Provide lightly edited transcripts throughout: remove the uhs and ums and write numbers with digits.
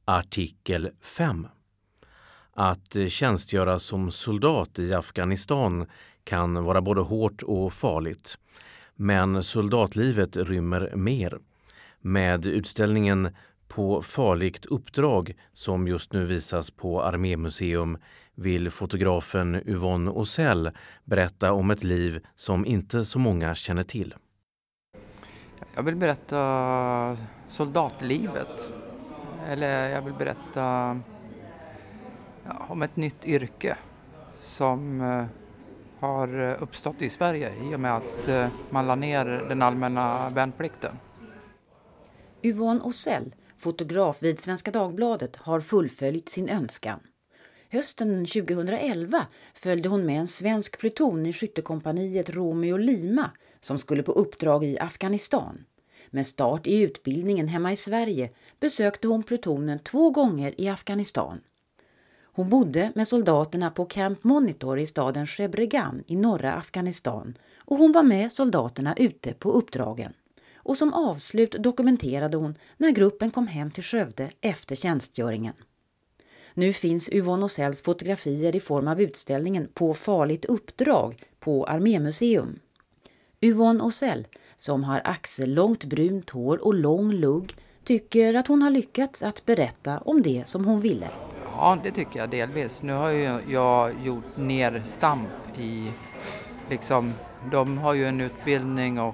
Artikel 5. Att tjänstgöra som soldat i Afghanistan kan vara både hårt och farligt. Men soldatlivet rymmer mer. Med utställningen På farligt uppdrag som just nu visas på Armémuseum vill fotografen Yvonne Osell berätta om ett liv som inte så många känner till. Jag vill berätta soldatlivet. Eller jag vill berätta om ett nytt yrke som har uppstått i Sverige i och med att man la ner den allmänna värnplikten. Yvonne Osell, fotograf vid Svenska Dagbladet, har fullföljt sin önskan. Hösten 2011 följde hon med en svensk pluton i skyttekompaniet Romeo Lima som skulle på uppdrag i Afghanistan. Med start i utbildningen hemma i Sverige besökte hon plutonen 2 gånger i Afghanistan. Hon bodde med soldaterna på Camp Monitor i staden Shebregan i norra Afghanistan och hon var med soldaterna ute på uppdragen. Och som avslut dokumenterade hon när gruppen kom hem till Skövde efter tjänstgöringen. Nu finns Yvonne Osells fotografier i form av utställningen På farligt uppdrag på Armémuseum. Yvonne Osell, som har axellångt brunt hår och lång lugg, tycker att hon har lyckats att berätta om det som hon ville. Ja, det tycker jag delvis. Nu har jag gjort nerstamp i, de har ju en utbildning och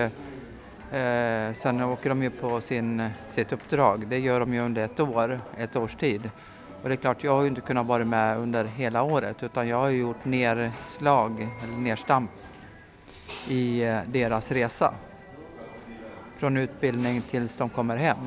sen åker de ju på sitt uppdrag. Det gör de ju under ett års tid. Och det är klart, jag har ju inte kunnat vara med under hela året utan jag har ju gjort nerstamp i deras resa. Från utbildning tills de kommer hem.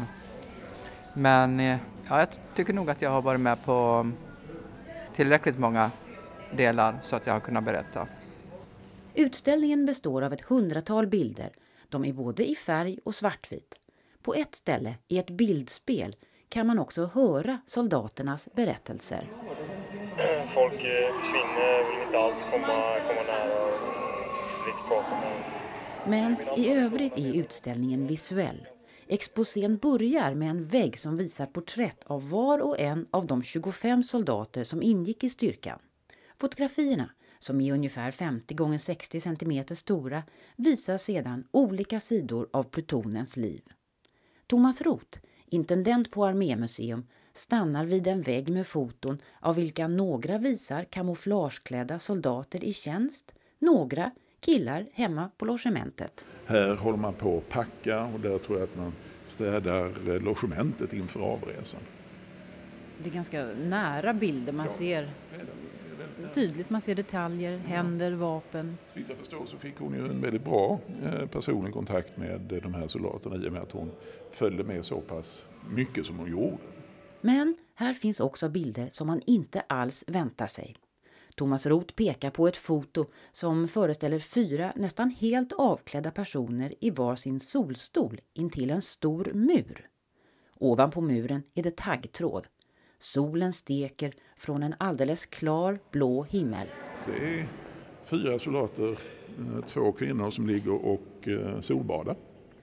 Men jag tycker nog att jag har varit med på tillräckligt många delar så att jag har kunnat berätta. Utställningen består av ett 100-tal bilder. De är både i färg och svartvit. På ett ställe, i ett bildspel, kan man också höra soldaternas berättelser. Folk försvinner, vill inte alls komma nära och lite prata med. Men i övrigt är utställningen visuell. Exposén börjar med en vägg som visar porträtt av var och en av de 25 soldater som ingick i styrkan. Fotografierna, som är ungefär 50 x 60 cm stora, visar sedan olika sidor av plutonens liv. Thomas Roth, intendent på Armémuseum, stannar vid en vägg med foton av vilka några visar kamouflageklädda soldater i tjänst, några killar hemma på logementet. Här håller man på att packa och där tror jag att man städar logementet inför avresan. Det är ganska nära bilder, man ser tydligt, man ser detaljer, händer, vapen. Såvitt jag förstår så fick hon ju en väldigt bra personlig kontakt med de här soldaterna i och med att hon följde med så pass mycket som hon gjorde. Men här finns också bilder som man inte alls väntar sig. Thomas Roth pekar på ett foto som föreställer 4 nästan helt avklädda personer i var sin solstol intill en stor mur. Ovanpå muren är det taggtråd. Solen steker från en alldeles klar blå himmel. Det är 4 soldater, 2 kvinnor som ligger och solbadar.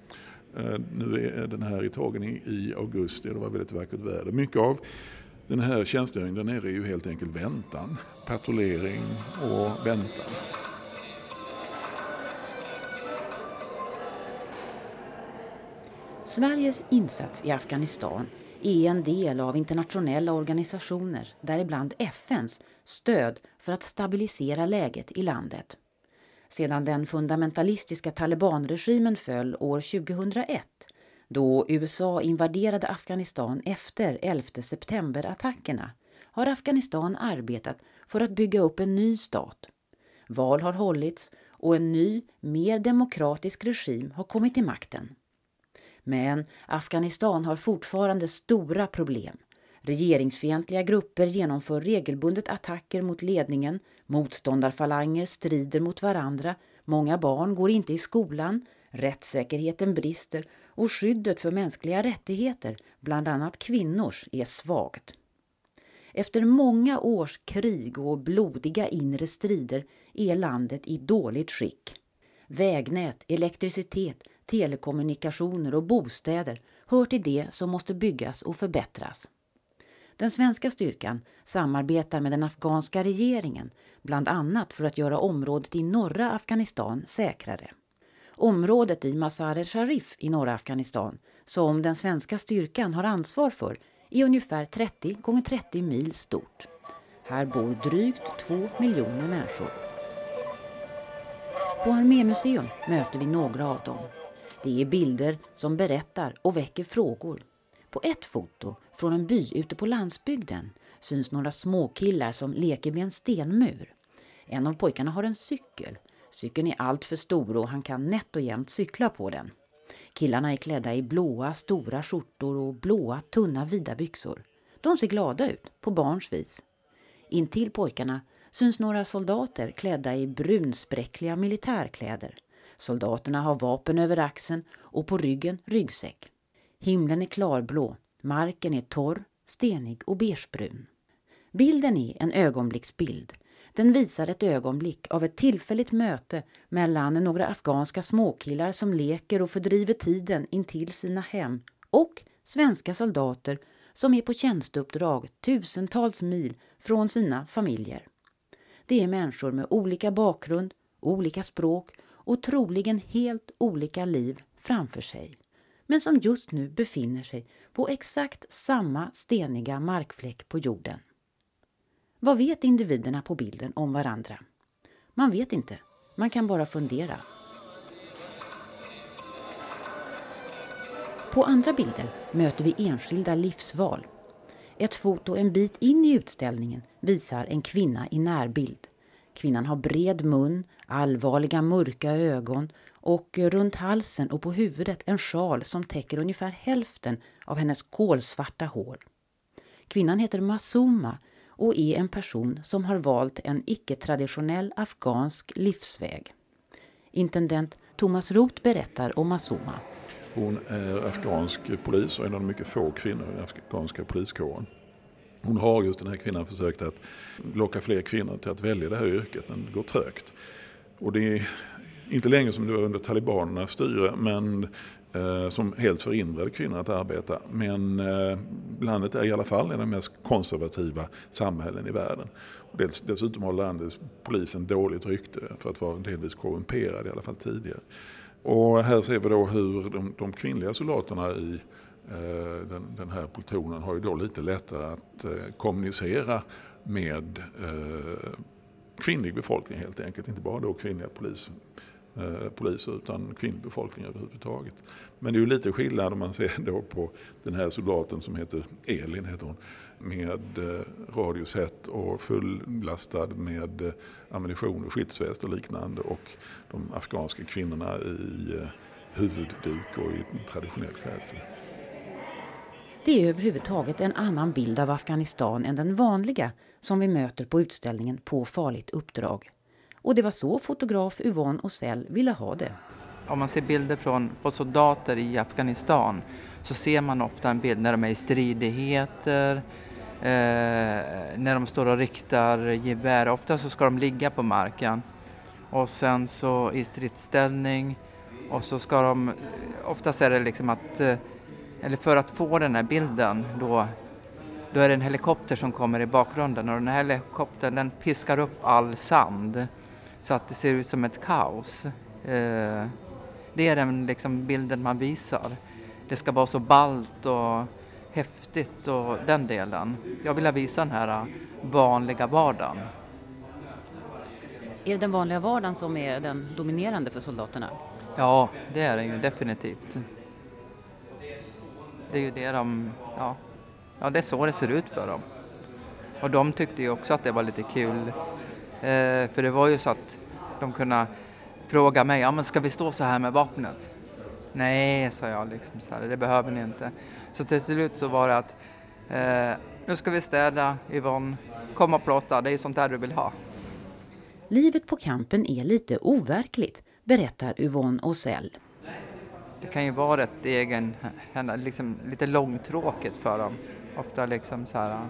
Nu är den här tagen i augusti, det var väldigt vackert väder. Mycket av den här tjänstgöringen där nere är ju helt enkelt väntan, patrullering och väntan. Sveriges insats i Afghanistan är en del av internationella organisationer, däribland FNs, stöd för att stabilisera läget i landet. Sedan den fundamentalistiska talibanregimen föll år 2001, då USA invaderade Afghanistan efter 11 september-attackerna, har Afghanistan arbetat för att bygga upp en ny stat. Val har hållits och en ny, mer demokratisk regim har kommit till makten. Men Afghanistan har fortfarande stora problem. Regeringsfientliga grupper genomför regelbundet attacker mot ledningen, motståndarfalanger strider mot varandra, många barn går inte i skolan, rättssäkerheten brister och skyddet för mänskliga rättigheter, bland annat kvinnors, är svagt. Efter många års krig och blodiga inre strider är landet i dåligt skick. Vägnät, elektricitet, telekommunikationer och bostäder hör till det som måste byggas och förbättras. Den svenska styrkan samarbetar med den afghanska regeringen, bland annat för att göra området i norra Afghanistan säkrare. Området i Mazar-e-Sharif i norra Afghanistan, som den svenska styrkan har ansvar för, är ungefär 30 x 30 mil stort. Här bor drygt 2 miljoner människor. På Armémuseum möter vi några av dem. Det är bilder som berättar och väcker frågor. På ett foto från en by ute på landsbygden syns några småkillar som leker med en stenmur. En av pojkarna har en cykel. Cykeln är allt för stor och han kan nätt och jämnt cykla på den. Killarna är klädda i blåa stora skjortor och blåa tunna vida byxor. De ser glada ut på barns vis. Intill pojkarna syns några soldater klädda i brunspräckliga militärkläder. Soldaterna har vapen över axeln och på ryggen ryggsäck. Himlen är klarblå, marken är torr, stenig och beigebrun. Bilden är en ögonblicksbild. Den visar ett ögonblick av ett tillfälligt möte mellan några afghanska småkillar som leker och fördriver tiden intill sina hem och svenska soldater som är på tjänsteuppdrag tusentals mil från sina familjer. Det är människor med olika bakgrund, olika språk och troligen helt olika liv framför sig, men som just nu befinner sig på exakt samma steniga markfläck på jorden. Vad vet individerna på bilden om varandra? Man vet inte, man kan bara fundera. På andra bilder möter vi enskilda livsval. Ett foto en bit in i utställningen visar en kvinna i närbild. Kvinnan har bred mun, allvarliga mörka ögon och runt halsen och på huvudet en sjal som täcker ungefär hälften av hennes kolsvarta hår. Kvinnan heter Masuma och är en person som har valt en icke-traditionell afghansk livsväg. Intendent Thomas Roth berättar om Masuma. Hon är afghansk polis och en av de mycket få kvinnor i den afghanska poliskåren. Hon har just den här kvinnan försökt att locka fler kvinnor till att välja det här yrket, men det går trögt. Och det är inte länge som det var under talibanernas styre, men som helt förhindrade kvinnor att arbeta. Men landet är i alla fall en av de mest konservativa samhällen i världen. Och dessutom har landets polisen dåligt rykte för att vara delvis korrumperad, i alla fall tidigare. Och här ser vi då hur de kvinnliga soldaterna i den här plutonen har ju då lite lättare att kommunicera med kvinnlig befolkning helt enkelt. Inte bara då kvinnliga poliser utan kvinnlig befolkning överhuvudtaget. Men det är ju lite skillnad om man ser då på den här soldaten som heter Elin, heter hon, med radioset och fullastad med ammunition och skyddsväst och liknande, och de afghanska kvinnorna i huvudduk och i traditionell klädsel. Det är överhuvudtaget en annan bild av Afghanistan än den vanliga som vi möter på utställningen På farligt uppdrag. Och det var så fotograf Yvonne Osell ville ha det. Om man ser bilder på soldater i Afghanistan så ser man ofta en bild när de är i stridigheter, när de står och riktar gevär. Ofta så ska de ligga på marken och sen så i stridsställning, och så ska de, oftast är det liksom att, eller för att få den här bilden då är det en helikopter som kommer i bakgrunden, och den här helikoptern den piskar upp all sand så att det ser ut som ett kaos. Det är den liksom bilden man visar. Det ska vara så ballt och häftigt och den delen. Jag vill visa den här vanliga vardagen. Är det den vanliga vardagen som är den dominerande för soldaterna? Ja, det är den ju definitivt. Det är ju det ja, det är så det ser ut för dem. Och de tyckte ju också att det var lite kul. För det var ju så att de kunde fråga mig, ja men ska vi stå så här med vapnet? Nej, sa jag liksom så här, det behöver ni inte. Så till slut så var det att nu ska vi städa, Yvonne, kom och plåta, det är ju sånt där du vill ha. Livet på campen är lite overkligt, berättar Yvonne Osell. Det kan ju vara liksom lite långtråkigt för dem. Ofta liksom så här,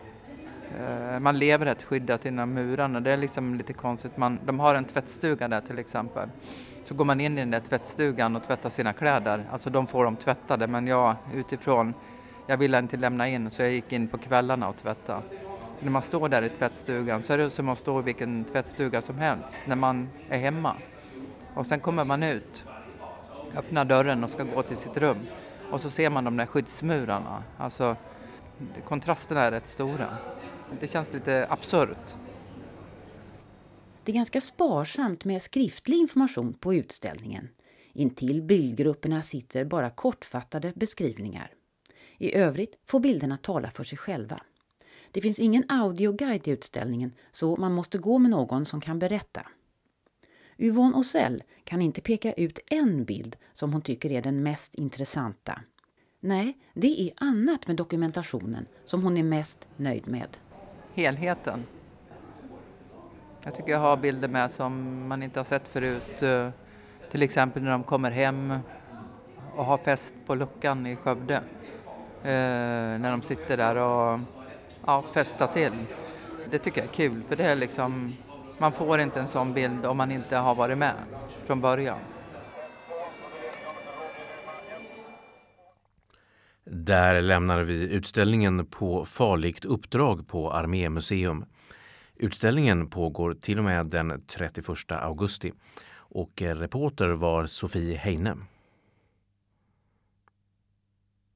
man lever rätt skyddat inom murarna. Det är liksom lite konstigt. De har en tvättstuga där till exempel. Så går man in i den där tvättstugan och tvättar sina kläder. Alltså de får dem tvättade, men jag utifrån jag ville inte lämna in så jag gick in på kvällarna och tvättade. Så när man står där i tvättstugan så är det som att stå i vilken tvättstuga som helst när man är hemma. Och sen kommer man ut, öppnar dörren och ska gå till sitt rum. Och så ser man de där skyddsmurarna. Alltså kontrasterna är rätt stora. Det känns lite absurt. Det är ganska sparsamt med skriftlig information på utställningen. Intill bildgrupperna sitter bara kortfattade beskrivningar. I övrigt får bilderna tala för sig själva. Det finns ingen audioguide i utställningen så man måste gå med någon som kan berätta. Yvonne Osell kan inte peka ut en bild som hon tycker är den mest intressanta. Nej, det är annat med dokumentationen som hon är mest nöjd med. Helheten. Jag tycker jag har bilder med som man inte har sett förut. Till exempel när de kommer hem och har fest på luckan i Skövde. När de sitter där och festar till. Det tycker jag är kul för det är liksom, man får inte en sån bild om man inte har varit med från början. Där lämnar vi utställningen på farligt uppdrag på Armémuseum. Utställningen pågår till och med den 31 augusti och reporter var Sofie Heine.